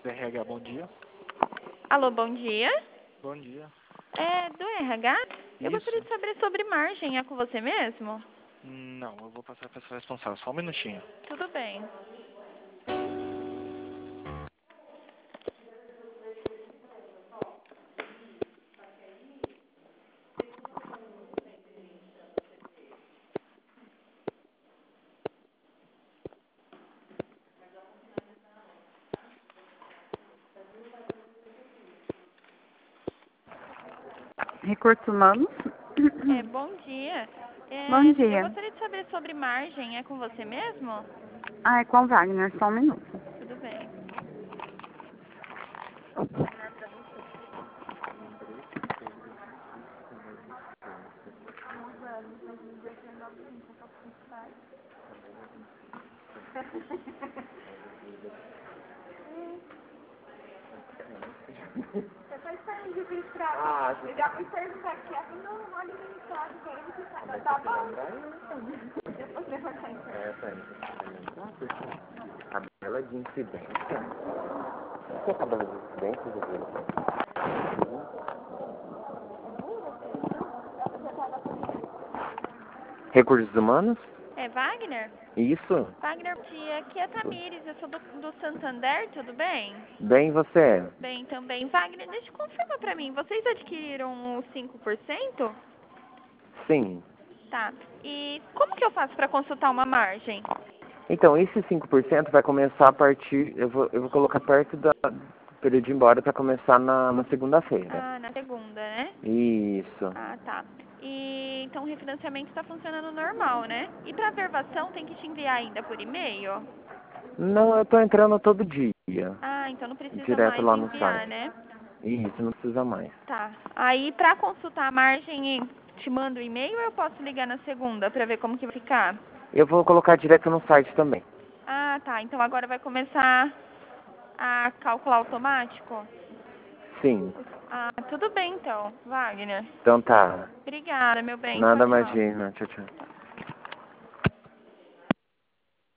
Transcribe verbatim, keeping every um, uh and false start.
Do R H, bom dia. Alô, bom dia. Bom dia. É do R H? Eu gostaria Isso. de saber sobre margem. É com você mesmo? Não, eu vou passar a pessoa responsável. Só um minutinho. Tudo bem. Recursos Humanos. É, bom dia. Bom É, eu dia. gostaria de saber sobre margem. É com você mesmo? Ah, é com o Wagner, só um minuto. Tudo bem. Você pode sair registrado. Ah, eu já fui perguntar aqui, assim não olha registrado, que aí você sabe. Tá bom. Depois levantar em É, tá. Tabela de incidência. O que é tabela de incidência, José? Recursos Humanos? É Wagner? Isso. Wagner, bom dia. Aqui é a Tamires. Eu sou do, do Santander, tudo bem? Bem, você? Bem também. Wagner, deixa eu confirmar pra mim. Vocês adquiriram os cinco por cento? Sim. Tá. E como que eu faço pra consultar uma margem? Então, esse cinco por cento vai começar a partir... Eu vou, eu vou colocar perto da, do período de ir embora para começar na, na segunda-feira. Ah, na segunda, né? Isso. Ah, tá. E então o refinanciamento está funcionando normal, né? E para verbação tem que te enviar ainda por e-mail? Não, eu tô entrando todo dia. Ah, então não precisa Direto mais lá no enviar, site. né? Isso, não precisa mais. Tá. Aí para consultar a margem, te mando o e-mail ou eu posso ligar na segunda para ver como que vai ficar? Eu vou colocar direto no site também. Ah, tá. Então agora vai começar a calcular automático? Sim. Ah, tudo bem então, Wagner. Então tá. Obrigada, meu bem. Tchau, Nada tchau. imagina. Tchau, tchau.